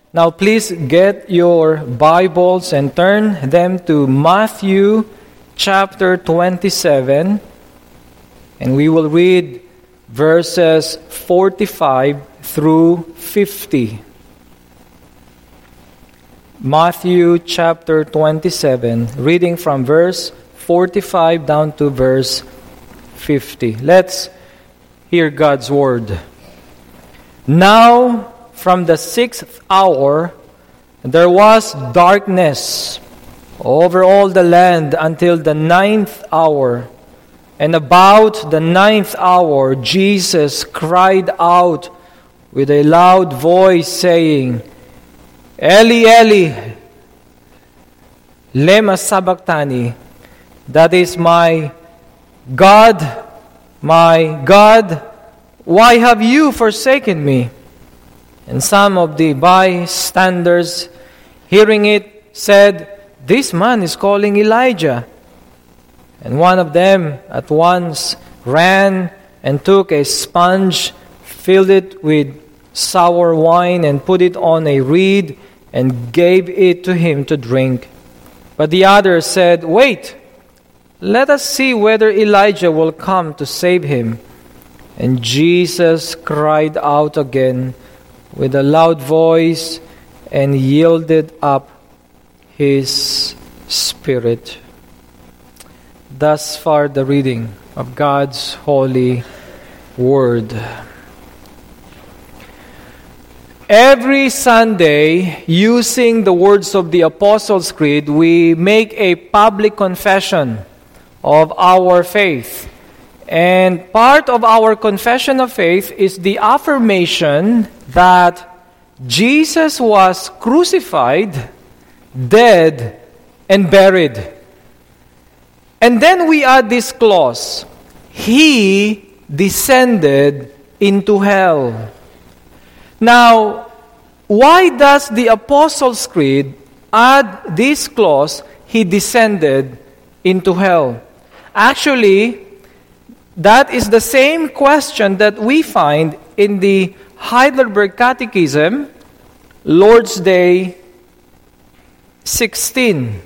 Now please get your Bibles and turn them to Matthew chapter 27, and we will read verses 45 through 50. Matthew chapter 27, reading from verse 45 down to verse 50. Let's hear God's word. Now, from the 6th hour, there was darkness over all the land until the 9th hour. And about the 9th hour, Jesus cried out with a loud voice, saying, Eli, Eli, lema sabachthani. That is, my God, why have you forsaken me? And some of the bystanders, hearing it, said, This man is calling Elijah. And one of them at once ran and took a sponge, filled it with sour wine, and put it on a reed, and gave it to him to drink. But the others said, Wait, let us see whether Elijah will come to save him. And Jesus cried out again with a loud voice and yielded up his spirit. Thus far the reading of God's holy word. Every Sunday, using the words of the Apostles' Creed, we make a public confession of our faith. And part of our confession of faith is the affirmation that Jesus was crucified, dead, and buried. And then we add this clause, He descended into hell. Now, why does the Apostles' Creed add this clause, He descended into hell? Actually, that is the same question that we find in the Heidelberg Catechism, Lord's Day 16.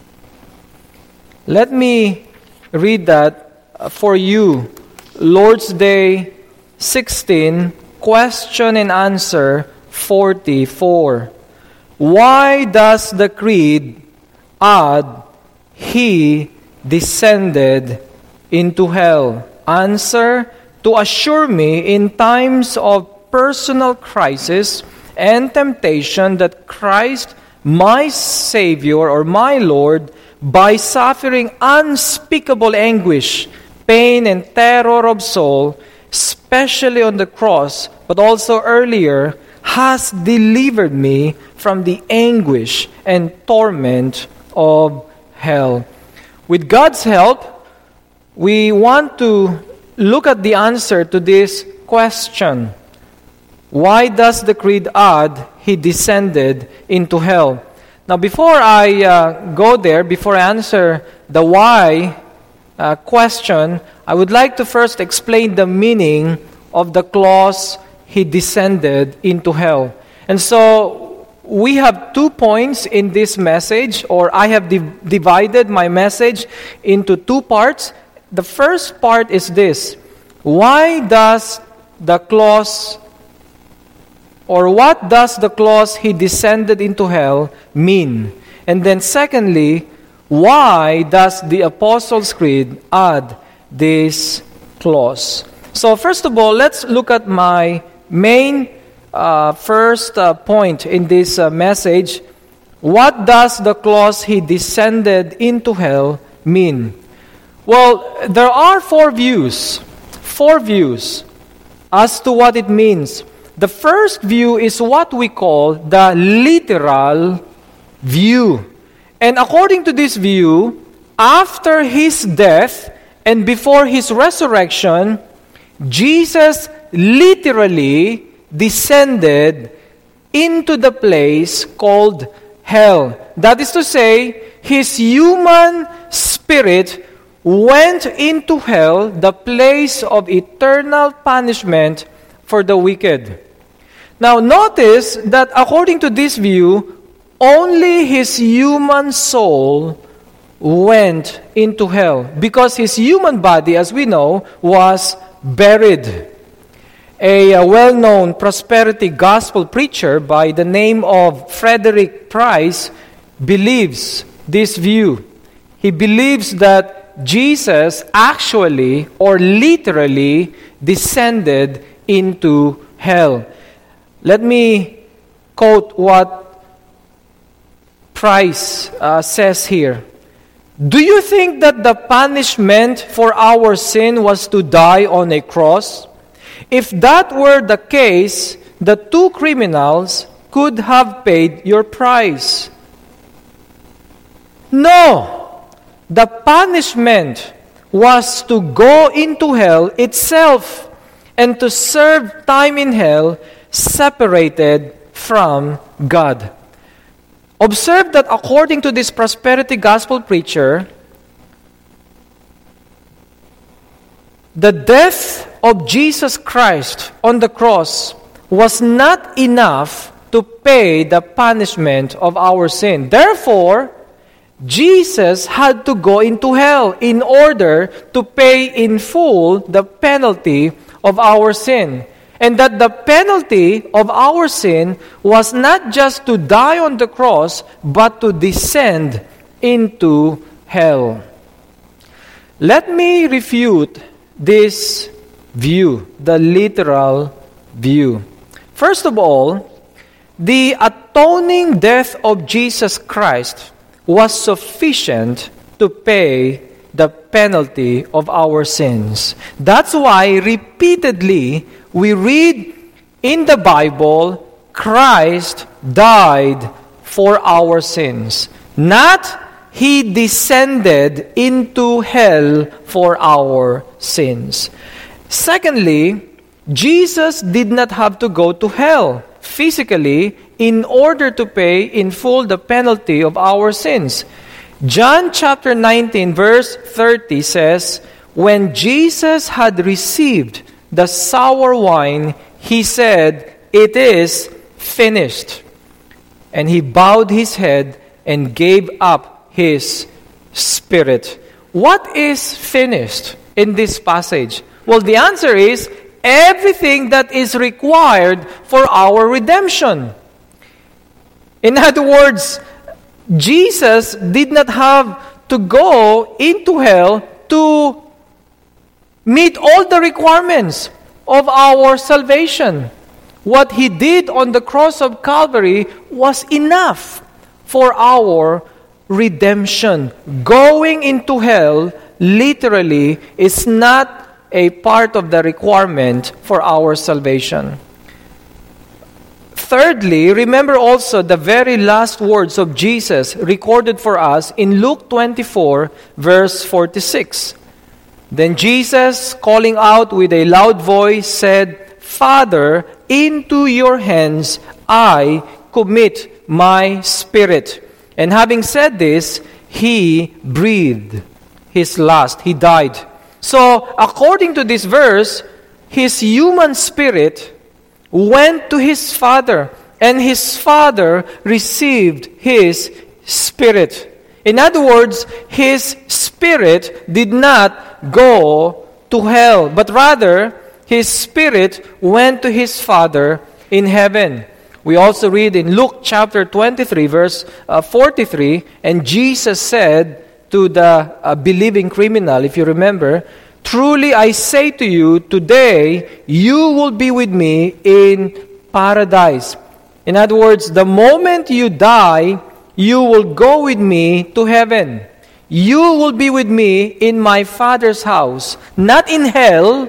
Let me read that for you. Lord's Day 16, question and answer 44. Why does the Creed add, He descended into hell? Answer, to assure me in times of personal crisis and temptation that Christ, my Savior or my Lord, by suffering unspeakable anguish, pain, and terror of soul, especially on the cross, but also earlier, has delivered me from the anguish and torment of hell. With God's help, we want to look at the answer to this question. Why does the Creed add, He descended into hell? Now, before I go there, before I answer the why question, I would like to first explain the meaning of the clause, He descended into hell. And so, we have 2 points in this message, or I have divided my message into 2 parts. The first part is this: why does the clause, or what does the clause, He descended into hell, mean? And then secondly, why does the Apostles' Creed add this clause? So first of all, let's look at my main first point in this message. What does the clause, He descended into hell, mean? Well, there are 4 views as to what it means. The first view is what we call the literal view. And according to this view, after His death and before His resurrection, Jesus literally descended into the place called hell. That is to say, His human spirit went into hell, the place of eternal punishment for the wicked. Now notice that according to this view, only his human soul went into hell because his human body, as we know, was buried. A well-known prosperity gospel preacher by the name of Frederick Price believes this view. He believes that Jesus actually or literally descended into hell. Let me quote what Price says here. Do you think that the punishment for our sin was to die on a cross? If that were the case, the two criminals could have paid your price. No! The punishment was to go into hell itself and to serve time in hell separated from God. Observe that according to this prosperity gospel preacher, the death of Jesus Christ on the cross was not enough to pay the punishment of our sin. Therefore, Jesus had to go into hell in order to pay in full the penalty of our sin. And that the penalty of our sin was not just to die on the cross, but to descend into hell. Let me refute this view, the literal view. First of all, the atoning death of Jesus Christ was sufficient to pay the penalty of our sins. That's why repeatedly we read in the Bible, Christ died for our sins. Not He descended into hell for our sins. Secondly, Jesus did not have to go to hell physically in order to pay in full the penalty of our sins. John chapter 19 verse 30 says, when Jesus had received the sour wine, He said, "It is finished." And He bowed His head and gave up His spirit. What is finished in this passage? Well, the answer is everything that is required for our redemption. In other words, Jesus did not have to go into hell to meet all the requirements of our salvation. What He did on the cross of Calvary was enough for our redemption. Going into hell literally is not a part of the requirement for our salvation. Thirdly, remember also the very last words of Jesus recorded for us in Luke 24, verse 46. Then Jesus, calling out with a loud voice, said, "Father, into your hands I commit my spirit." And having said this, He breathed His last. He died. So, according to this verse, His human spirit went to His Father, and His Father received His spirit. In other words, His spirit did not go to hell, but rather, His spirit went to His Father in heaven. We also read in Luke chapter 23, verse 43, and Jesus said to the believing criminal, if you remember, "Truly I say to you, today you will be with me in paradise." In other words, the moment you die, you will go with me to heaven. You will be with me in my Father's house. Not in hell,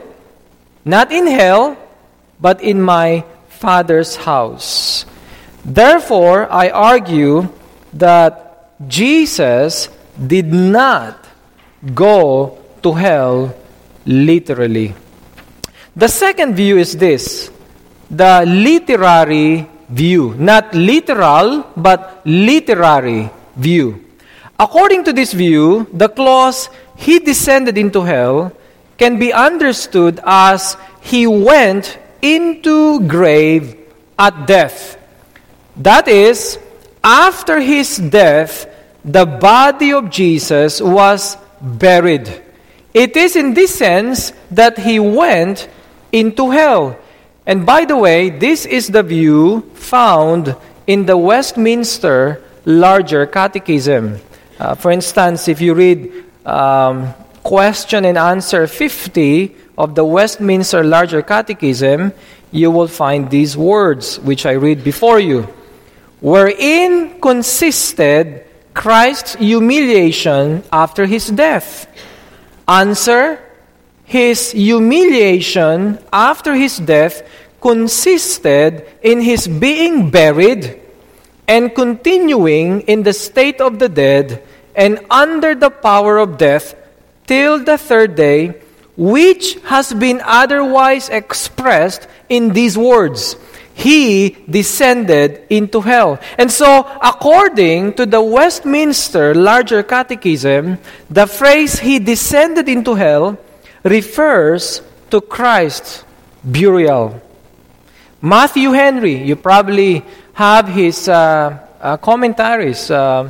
but in my Father's house. Therefore, I argue that Jesus did not go to hell literally. The second view is this, the literary view. Not literal, but literary view. According to this view, the clause, He descended into hell, can be understood as He went into grave at death. That is, after his death, the body of Jesus was buried. It is in this sense that he went into hell. And by the way, this is the view found in the Westminster Larger Catechism. For instance, if you read question and answer 50 of the Westminster Larger Catechism, you will find these words, which I read before you. Wherein consisted Christ's humiliation after his death? Answer: his humiliation after his death consisted in his being buried and continuing in the state of the dead and under the power of death till the third day, which has been otherwise expressed in these words: he descended into hell. And so, according to the Westminster Larger Catechism, the phrase "he descended into hell" refers to Christ's burial. Matthew Henry, you probably have his commentaries. A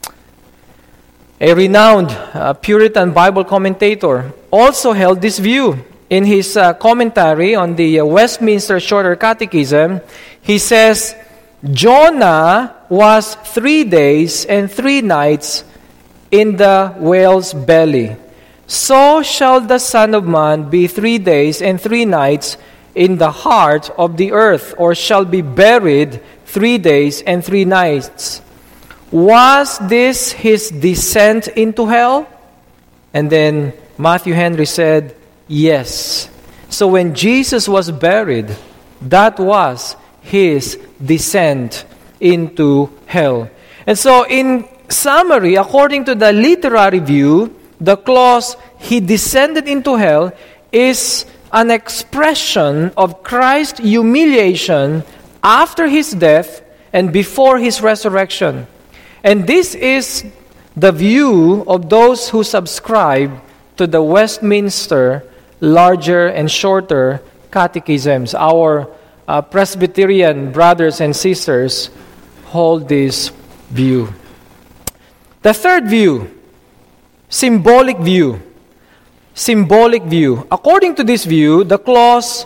renowned Puritan Bible commentator also held this view. In his commentary on the Westminster Shorter Catechism, he says, Jonah was 3 days and 3 nights in the whale's belly. So shall the Son of Man be 3 days and 3 nights in the heart of the earth, or shall be buried 3 days and 3 nights. Was this his descent into hell? And then Matthew Henry said, yes. So when Jesus was buried, that was his descent into hell. And so in summary, according to the literary view, the clause, he descended into hell, is an expression of Christ's humiliation after his death and before his resurrection. And this is the view of those who subscribe to the Westminster Larger and Shorter Catechisms. Our Presbyterian brothers and sisters hold this view. The third view, symbolic view. Symbolic view. According to this view, the clause,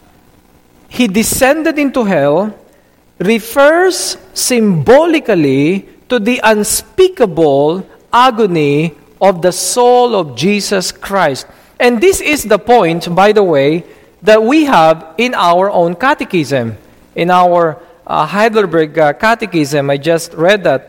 he descended into hell, refers symbolically to the unspeakable agony of the soul of Jesus Christ. And this is the point, by the way, that we have in our own catechism. In our Heidelberg Catechism, I just read that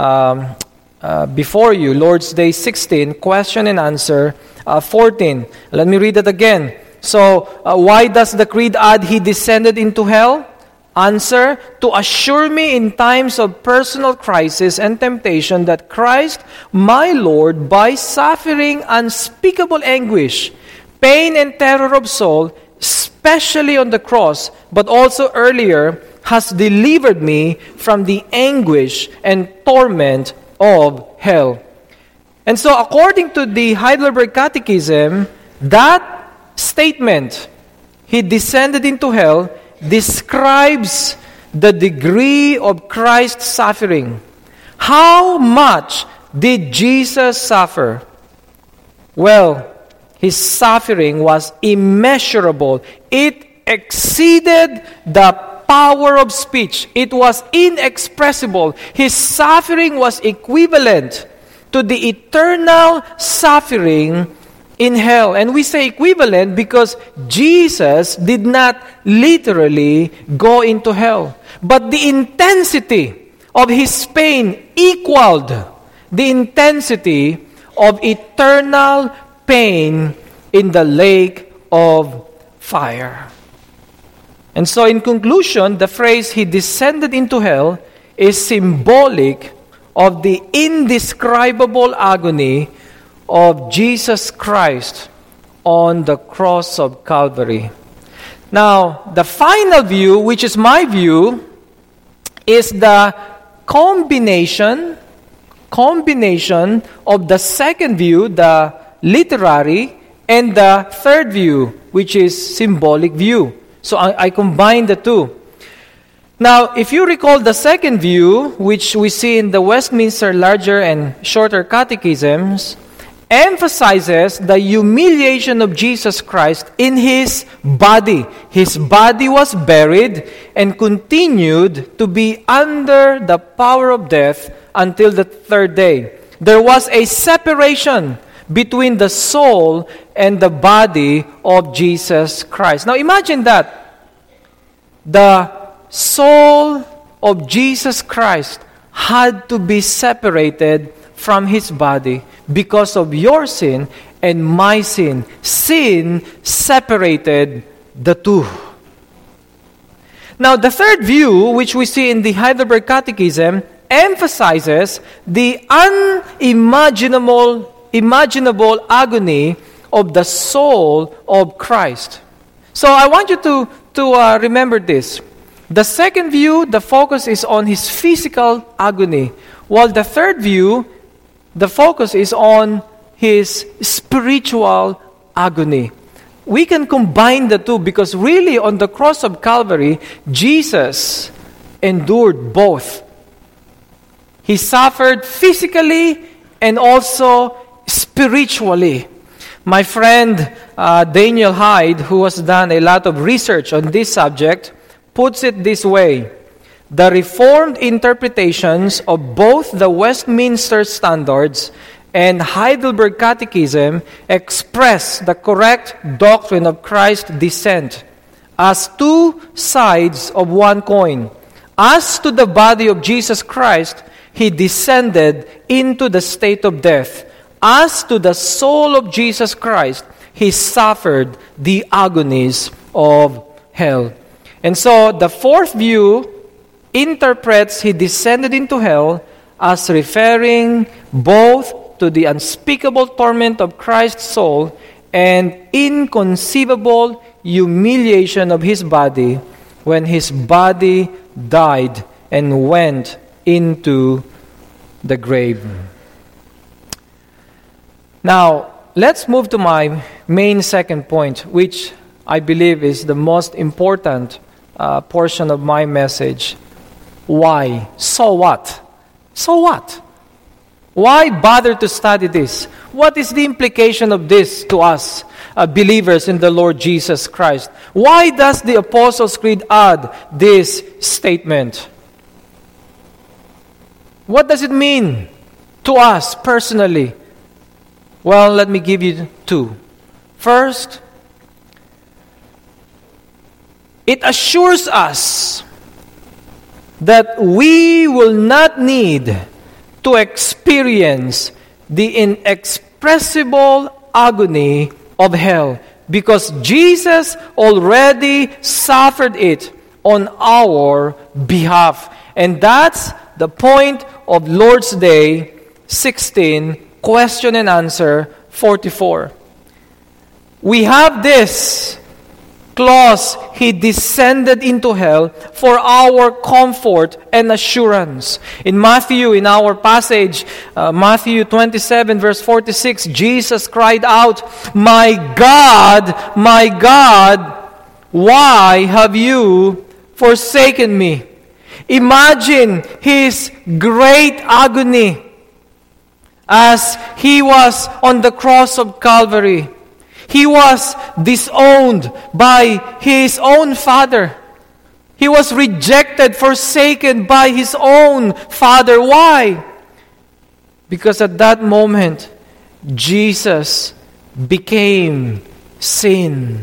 before you, Lord's Day 16, question and answer 14. Let me read it again. So, why does the creed add, he descended into hell? Answer: to assure me in times of personal crisis and temptation that Christ, my Lord, by suffering unspeakable anguish, pain and terror of soul, especially on the cross, but also earlier, has delivered me from the anguish and torment of hell. And so according to the Heidelberg Catechism, that statement, he descended into hell, describes the degree of Christ's suffering. How much did Jesus suffer? Well, his suffering was immeasurable. It exceeded the power of speech. It was inexpressible. His suffering was equivalent to the eternal suffering in hell. And we say equivalent because Jesus did not literally go into hell. But the intensity of his pain equaled the intensity of eternal pain in the lake of fire. And so in conclusion, the phrase, he descended into hell, is symbolic of the indescribable agony of Jesus Christ on the cross of Calvary. Now, the final view, which is my view, is the combination of the second view, the literary, and the third view, which is symbolic view. So I combine the two. Now, if you recall the second view, which we see in the Westminster Larger and Shorter Catechisms, emphasizes the humiliation of Jesus Christ in His body. His body was buried and continued to be under the power of death until the third day. There was a separation between the soul and the body of Jesus Christ. Now imagine that. The soul of Jesus Christ had to be separated from His body because of your sin and my sin. Sin separated the two. Now, the third view, which we see in the Heidelberg Catechism, emphasizes the unimaginable agony of the soul of Christ. So I want you to remember this. The second view, the focus is on His physical agony, while the third view, the focus is on His spiritual agony. We can combine the two because really on the cross of Calvary, Jesus endured both. He suffered physically and also spiritually. My friend Daniel Hyde, who has done a lot of research on this subject, puts it this way: the Reformed interpretations of both the Westminster Standards and Heidelberg Catechism express the correct doctrine of Christ's descent as two sides of one coin. As to the body of Jesus Christ, He descended into the state of death. As to the soul of Jesus Christ, He suffered the agonies of hell. And so the fourth view interprets He descended into hell as referring both to the unspeakable torment of Christ's soul and inconceivable humiliation of His body when His body died and went into the grave. Now, let's move to my main second point, which I believe is the most important portion of my message. Why? So what? So what? Why bother to study this? What is the implication of this to us, believers in the Lord Jesus Christ? Why does the Apostles' Creed add this statement? What does it mean to us personally? Well, let me give you two. First, it assures us that we will not need to experience the inexpressible agony of hell because Jesus already suffered it on our behalf. And that's the point of Lord's Day 16, question and answer 44. We have this clause, He descended into hell for our comfort and assurance. In Matthew, in our passage, Matthew 27 verse 46, Jesus cried out, my God, why have you forsaken me?" Imagine His great agony as He was on the cross of Calvary. He was disowned by His own Father. He was rejected, forsaken by His own Father. Why? Because at that moment, Jesus became sin.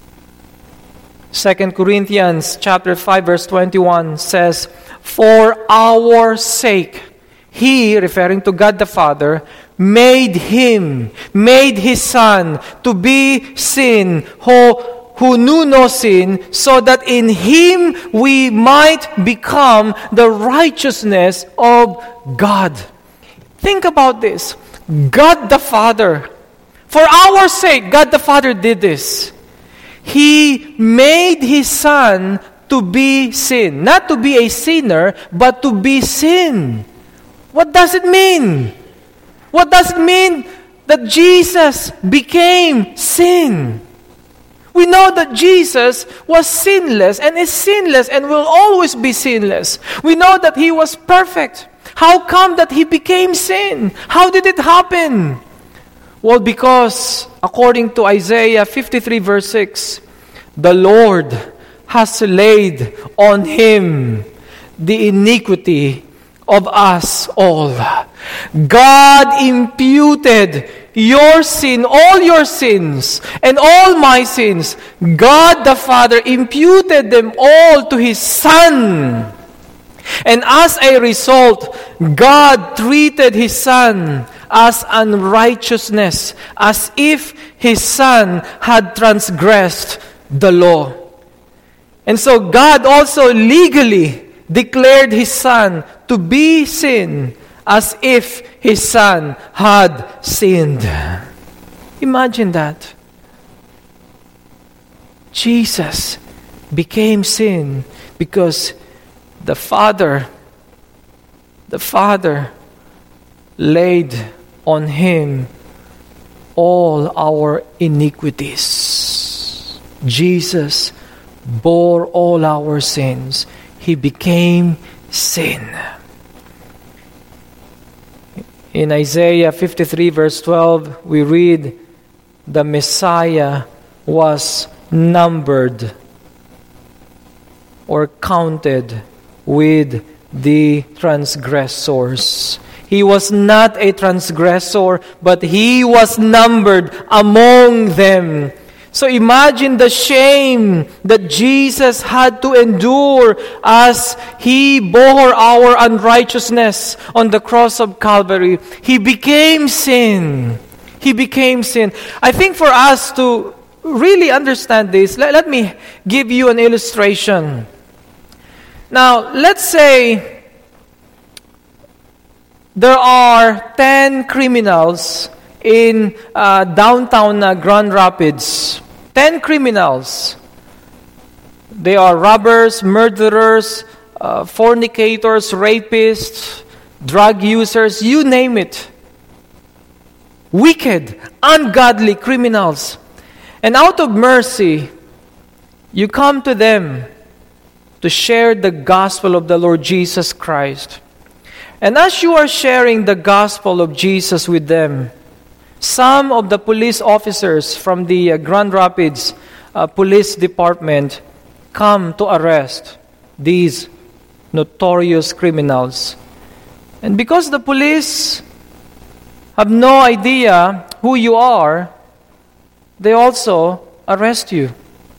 2 Corinthians chapter 5 verse 21 says, "For our sake, He," referring to God the Father, made His Son to be sin, who knew no sin, so that in Him we might become the righteousness of God. Think about this. God the Father, for our sake, God the Father did this. He made His Son to be sin. Not to be a sinner, but to be sin. What does it mean? What does it mean that Jesus became sin? We know that Jesus was sinless and is sinless and will always be sinless. We know that He was perfect. How come that He became sin? How did it happen? Well, because according to Isaiah 53 verse 6, the Lord has laid on Him the iniquity of us all. God imputed your sin, all your sins, and all my sins. God the Father imputed them all to His Son. And as a result, God treated His Son as unrighteousness, as if His Son had transgressed the law. And so God also legally declared His Son to be sin, as if His Son had sinned. Imagine that. Jesus became sin because the Father laid on Him all our iniquities. Jesus bore all our sins. He became sin. In Isaiah 53 verse 12, we read, the Messiah was numbered or counted with the transgressors. He was not a transgressor, but He was numbered among them. So imagine the shame that Jesus had to endure as He bore our unrighteousness on the cross of Calvary. He became sin. He became sin. I think for us to really understand this, let me give you an illustration. Now, let's say there are 10 criminals in downtown Grand Rapids. 10 criminals. They are robbers, murderers, fornicators, rapists, drug users, you name it. Wicked, ungodly criminals. And out of mercy, you come to them to share the gospel of the Lord Jesus Christ. And as you are sharing the gospel of Jesus with them, some of the police officers from the Grand Rapids Police Department come to arrest these notorious criminals. And because the police have no idea who you are, they also arrest you.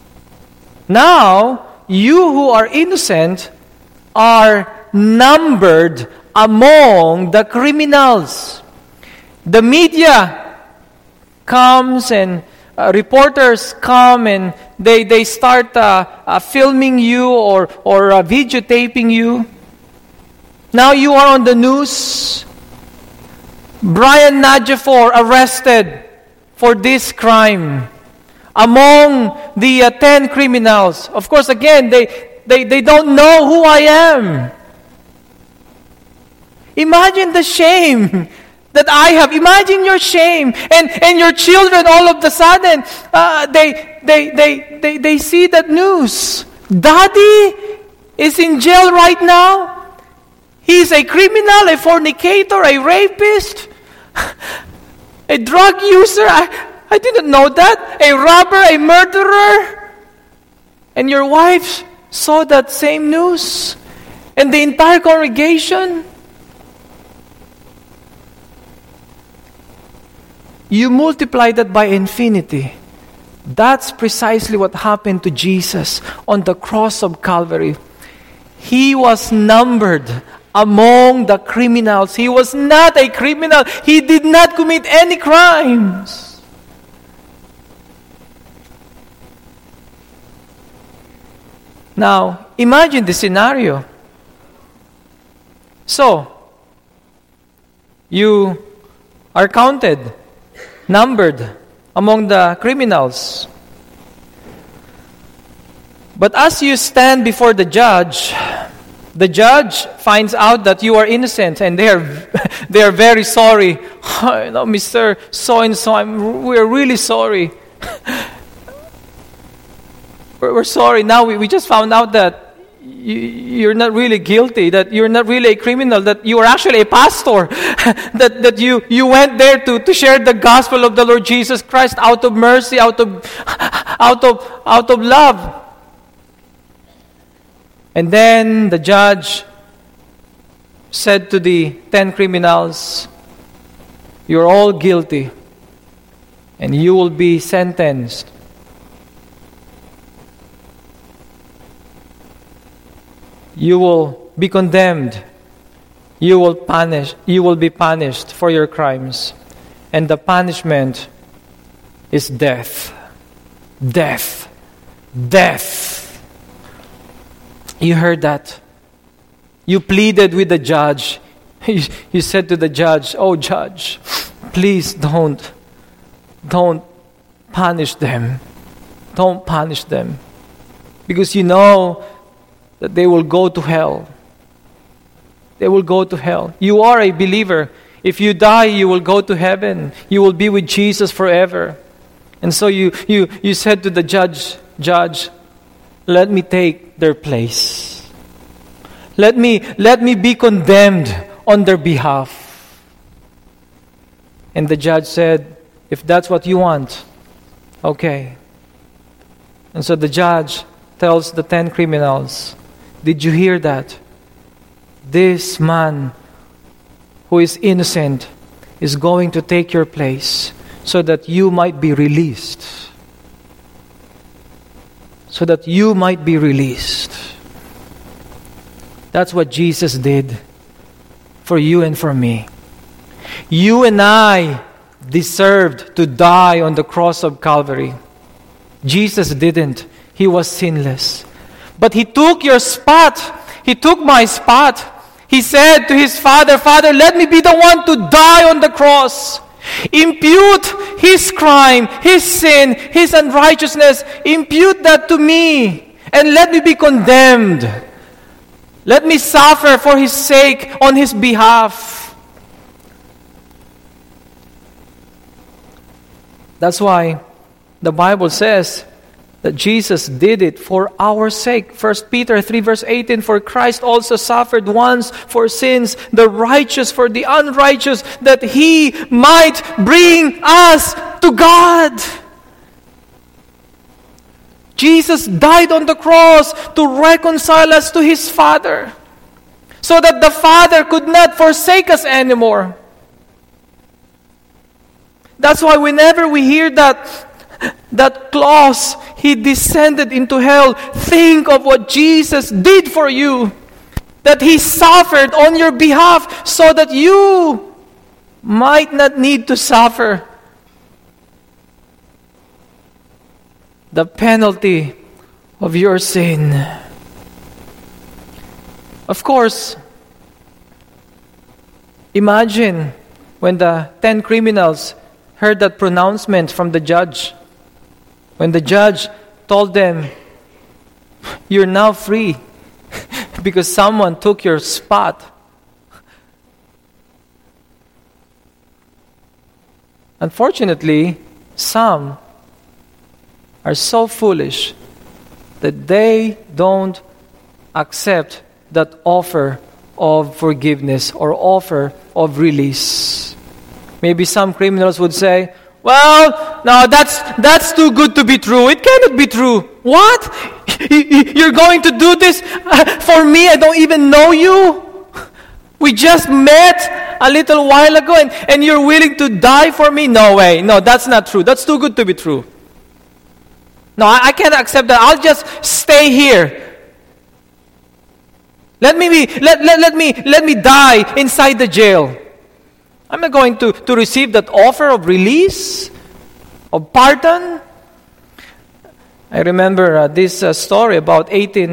Now, you who are innocent are numbered among the criminals. The media comes and reporters come and they start filming you or videotaping you. Now you are on the news. Brian Nadjafor arrested for this crime. Among the 10 criminals. Of course, again, they don't know who I am. Imagine the shame that I have. Imagine your shame. And your children all of a sudden, they see that news. Daddy is in jail right now. He's a criminal, a fornicator, a rapist, a drug user. I didn't know that. A robber, a murderer. And your wife saw that same news. And the entire congregation. You multiply that by infinity. That's precisely what happened to Jesus on the cross of Calvary. He was numbered among the criminals. He was not a criminal. He did not commit any crimes. Now, imagine the scenario. So, you are counted, numbered among the criminals. But as you stand before the judge finds out that you are innocent, and they are very sorry. Oh, Mr. So-and-so, we're really sorry. we're sorry. Now we just found out that you're not really guilty, that you're not really a criminal, that you are actually a pastor, that you went there to share the gospel of the Lord Jesus Christ out of mercy, out of love. And then the judge said to the 10 criminals, you're all guilty, and you will be sentenced. You will be condemned. You will be punished for your crimes. And the punishment is death. Death. Death. You heard that? You pleaded with the judge. You said to the judge, oh judge, please don't punish them. Don't punish them. Because you know that they will go to hell. They will go to hell. You are a believer. If you die, you will go to heaven. You will be with Jesus forever. And so you said to the judge, let me take their place. Let me be condemned on their behalf. And the judge said, if that's what you want, okay. And so the judge tells the 10 criminals, did you hear that? This man who is innocent is going to take your place so that you might be released. So that you might be released. That's what Jesus did for you and for me. You and I deserved to die on the cross of Calvary. Jesus didn't. He was sinless. But He took your spot. He took my spot. He said to His Father, Father, let me be the one to die on the cross. Impute His crime, His sin, His unrighteousness. Impute that to me. And let me be condemned. Let me suffer for His sake on His behalf. That's why the Bible says that Jesus did it for our sake. 1 Peter 3 verse 18, for Christ also suffered once for sins, the righteous for the unrighteous, that He might bring us to God. Jesus died on the cross to reconcile us to His Father, so that the Father could not forsake us anymore. That's why whenever we hear that clause, He descended into hell, think of what Jesus did for you. That He suffered on your behalf so that you might not need to suffer the penalty of your sin. Of course, imagine when the 10 criminals heard that pronouncement from the judge. When the judge told them, you're now free because someone took your spot. Unfortunately, some are so foolish that they don't accept that offer of forgiveness or offer of release. Maybe some criminals would say, well, no, that's too good to be true. It cannot be true. What? You're going to do this for me? I don't even know you. We just met a little while ago and you're willing to die for me? No way. No, that's not true. That's too good to be true. No, I can't accept that. I'll just stay here. Let me die inside the jail. I'm not going to receive that offer of release, of pardon. I remember this story about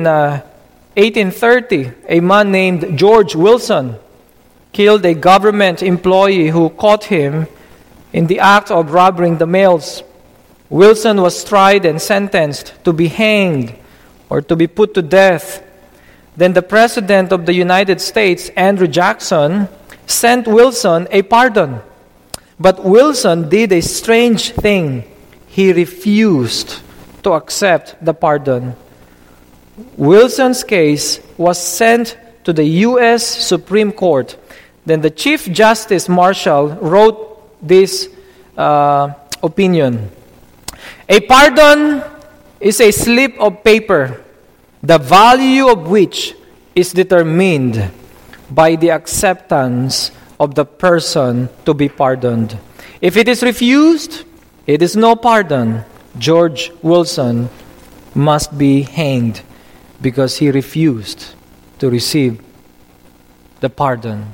1830. A man named George Wilson killed a government employee who caught him in the act of robbing the mails. Wilson was tried and sentenced to be hanged or to be put to death. Then the President of the United States, Andrew Jackson, sent Wilson a pardon. But Wilson did a strange thing. He refused to accept the pardon. Wilson's case was sent to the U.S. Supreme Court. Then the Chief Justice Marshall wrote this opinion. A pardon is a slip of paper, the value of which is determined by the acceptance of the person to be pardoned. If it is refused, it is no pardon. George Wilson must be hanged because he refused to receive the pardon.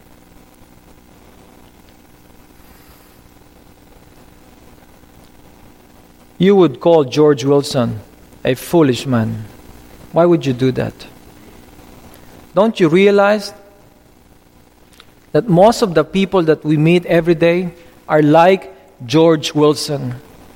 You would call George Wilson a foolish man. Why would you do that? Don't you realize that most of the people that we meet every day are like George Wilson?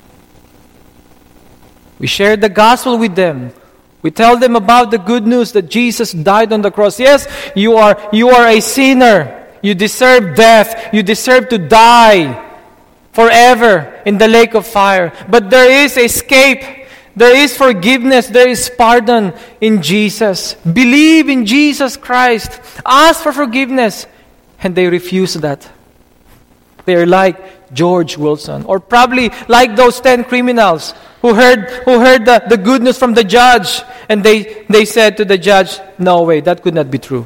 We share the gospel with them. We tell them about the good news that Jesus died on the cross. Yes, you are a sinner. You deserve death. You deserve to die forever in the lake of fire. But there is escape. There is forgiveness. There is pardon in Jesus. Believe in Jesus Christ. Ask for forgiveness. And they refuse that. They are like George Wilson. Or probably like those 10 criminals who heard the good news from the judge. And they said to the judge, no way, that could not be true.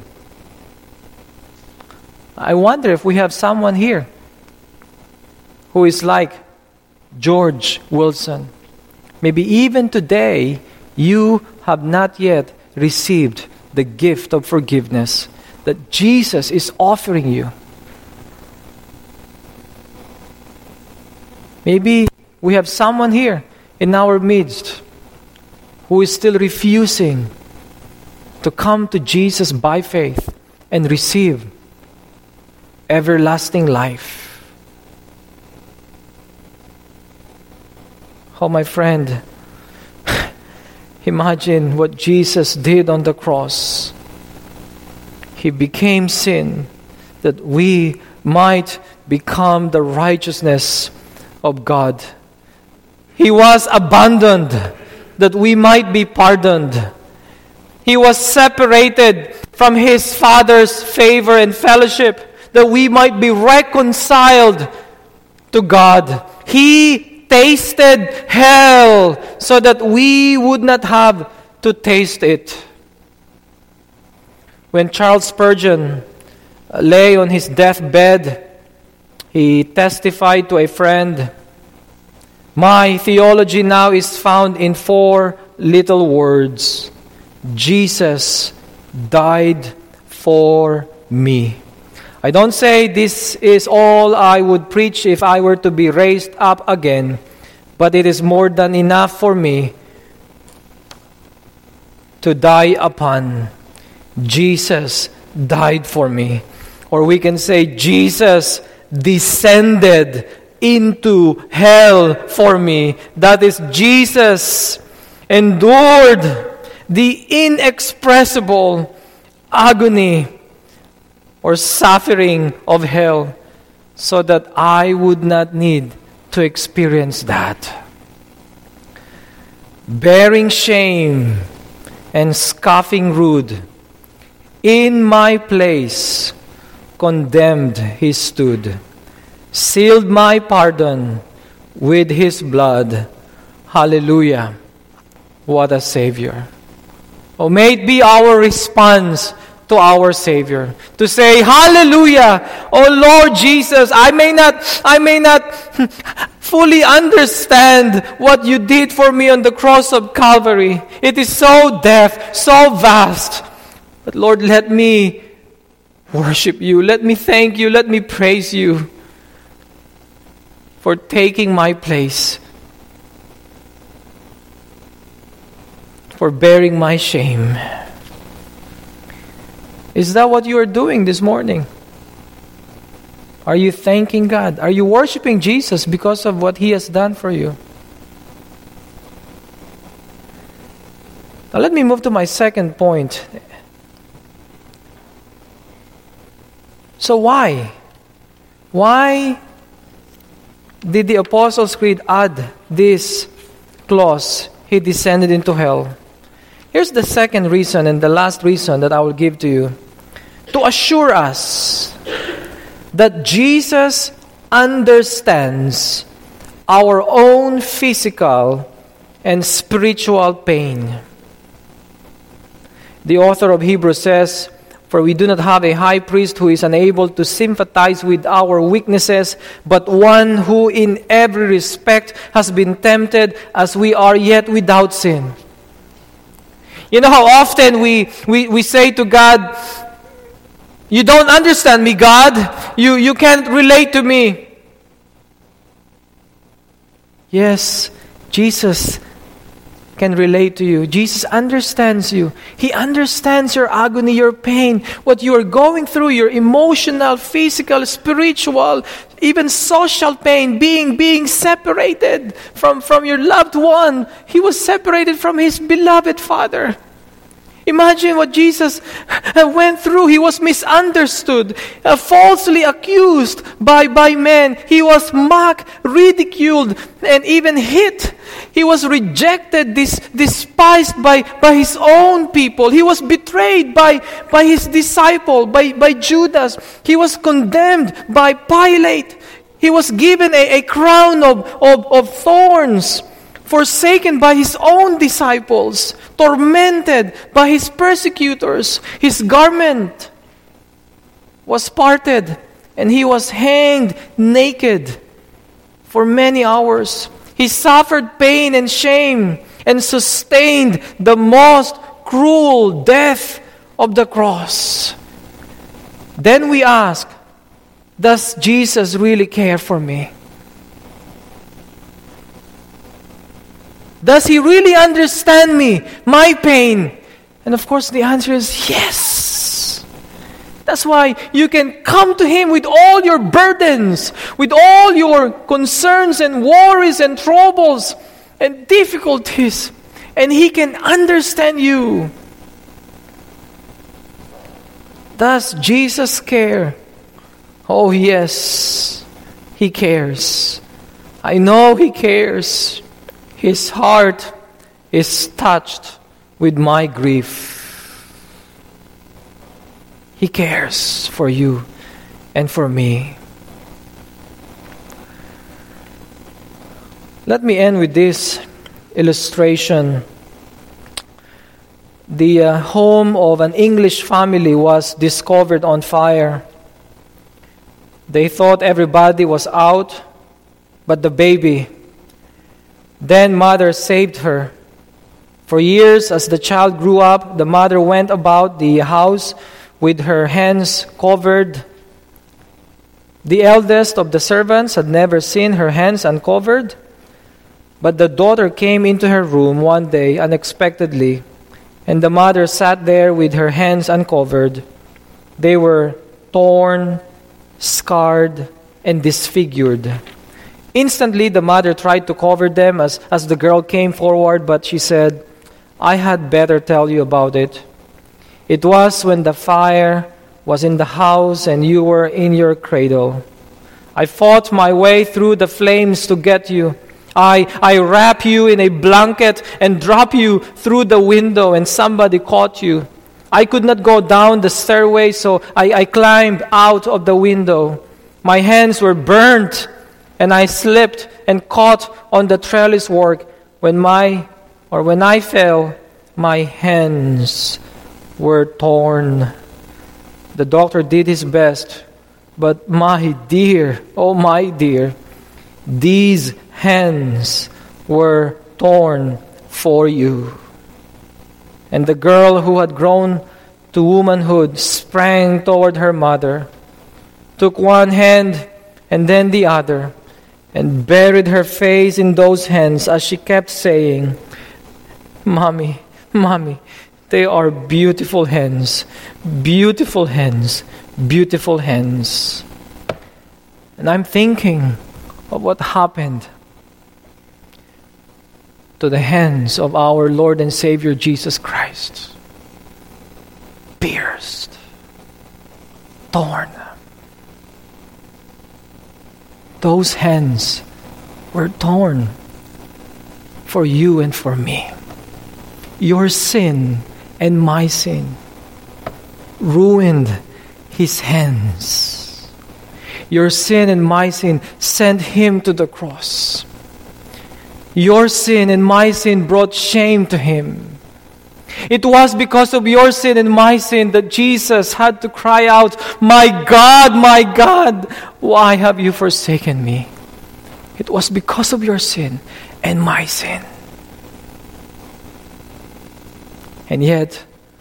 I wonder if we have someone here who is like George Wilson. Maybe even today, you have not yet received the gift of forgiveness that Jesus is offering you. Maybe we have someone here in our midst who is still refusing to come to Jesus by faith and receive everlasting life. Oh, my friend, imagine what Jesus did on the cross. He became sin that we might become the righteousness of God. He was abandoned that we might be pardoned. He was separated from His Father's favor and fellowship that we might be reconciled to God. He tasted hell so that we would not have to taste it. When Charles Spurgeon lay on his deathbed, he testified to a friend, "My theology now is found in 4 little words. Jesus died for me." I don't say this is all I would preach if I were to be raised up again, but it is more than enough for me to die upon. Jesus died for me. Or we can say Jesus descended into hell for me. That is, Jesus endured the inexpressible agony or suffering of hell so that I would not need to experience that. Bearing shame and scoffing rude, in my place condemned He stood, sealed my pardon with His blood. Hallelujah. What a Savior. Oh, may it be our response to our Savior to say, hallelujah, oh Lord Jesus, I may not fully understand what you did for me on the cross of Calvary. It is so depth, so vast. But Lord, let me worship you. Let me thank you. Let me praise you for taking my place, for bearing my shame. Is that what you are doing this morning? Are you thanking God? Are you worshiping Jesus because of what He has done for you? Now let me move to my second point. So why? Why did the Apostles' Creed add this clause He descended into hell. Here's the second reason and the last reason that I will give to you. To assure us that Jesus understands our own physical and spiritual pain. The author of Hebrews says, "For we do not have a high priest who is unable to sympathize with our weaknesses, but one who in every respect has been tempted as we are, yet without sin." You know how often we say to God, "You don't understand me, God. You can't relate to me." Yes, Jesus can relate to you. Jesus understands you. He understands your agony, your pain, what you are going through, your emotional, physical, spiritual, even social pain, being separated from your loved one. He was separated from His beloved Father. Imagine what Jesus went through. He was misunderstood, falsely accused by men. He was mocked, ridiculed, and even hit. He was rejected, despised by His own people. He was betrayed by His disciple, by Judas. He was condemned by Pilate. He was given a crown of thorns, forsaken by His own disciples, tormented by His persecutors. His garment was parted, and He was hanged naked for many hours. He suffered pain and shame and sustained the most cruel death of the cross. Then we ask, does Jesus really care for me? Does He really understand me, my pain? And of course the answer is yes. That's why you can come to Him with all your burdens, with all your concerns and worries and troubles and difficulties, and He can understand you. Does Jesus care? Oh yes, He cares. I know He cares. His heart is touched with my grief. He cares for you and for me. Let me end with this illustration. The home of an English family was discovered on fire. They thought everybody was out, but the baby. Then mother saved her. For years, as the child grew up, the mother went about the house with her hands covered. The eldest of the servants had never seen her hands uncovered. But the daughter came into her room one day unexpectedly, and the mother sat there with her hands uncovered. They were torn, scarred, and disfigured. Instantly, the mother tried to cover them as the girl came forward, but she said, "I had better tell you about it. It was when the fire was in the house and you were in your cradle. I fought my way through the flames to get you. I wrap you in a blanket and drop you through the window, and somebody caught you. I could not go down the stairway, so I climbed out of the window. My hands were burnt, and I slipped and caught on the trellis work. When I fell, my hands were torn." The doctor did his best, but my dear, oh my dear, these hands were torn for you. And the girl who had grown to womanhood sprang toward her mother, took one hand and then the other, and buried her face in those hands as she kept saying, "Mommy, Mommy, they are beautiful hands, beautiful hands, beautiful hands." And I'm thinking of what happened to the hands of our Lord and Savior Jesus Christ. Pierced, torn. Those hands were torn for you and for me. Your sin and my sin ruined His hands. Your sin and my sin sent Him to the cross. Your sin and my sin brought shame to Him. It was because of your sin and my sin that Jesus had to cry out, my God, why have you forsaken me?" It was because of your sin and my sin. And yet,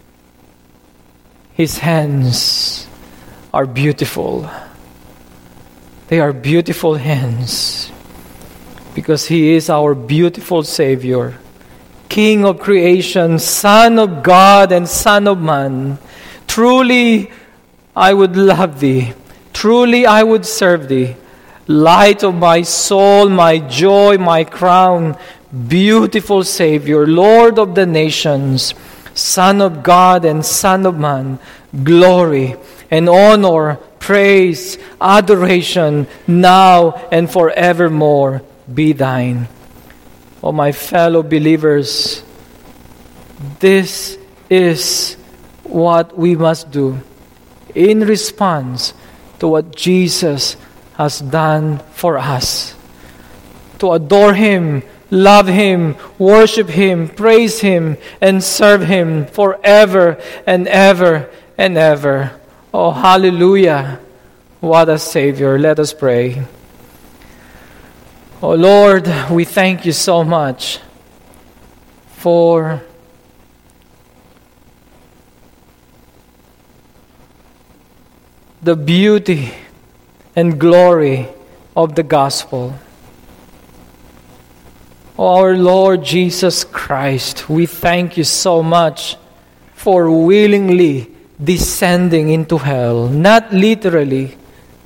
His hands are beautiful. They are beautiful hands because He is our beautiful Savior, King of creation, Son of God and Son of man. Truly, I would love Thee. Truly, I would serve Thee. Light of my soul, my joy, my crown, beautiful Savior, Lord of the nations, Son of God and Son of man, glory and honor, praise, adoration, now and forevermore be Thine. O my fellow believers, this is what we must do in response to what Jesus has done for us. To adore Him, love Him, worship Him, praise Him, and serve Him forever and ever and ever. Oh, hallelujah. What a Savior. Let us pray. Oh Lord, we thank You so much for the beauty and glory of the gospel. Oh, our Lord Jesus Christ, we thank You so much for willingly descending into hell, not literally,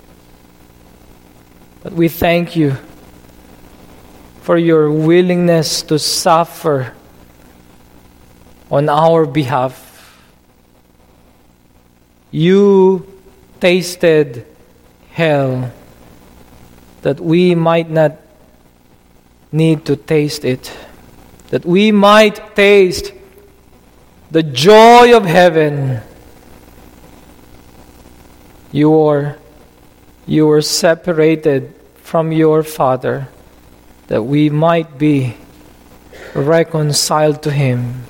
but we thank You for Your willingness to suffer on our behalf. You tasted hell that we might not need to taste it, that we might taste the joy of heaven. You were separated from Your Father, that we might be reconciled to Him.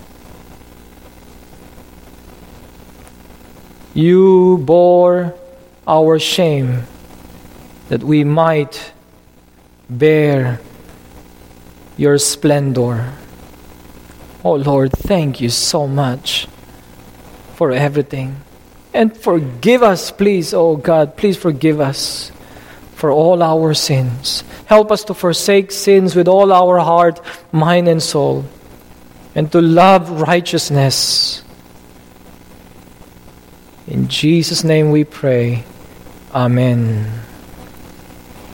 You bore our shame, that we might bear Your splendor. Oh Lord, thank You so much for everything. And forgive us, please, oh God, please forgive us for all our sins. Help us to forsake sins with all our heart, mind, and soul, and to love righteousness. In Jesus' name we pray. Amen.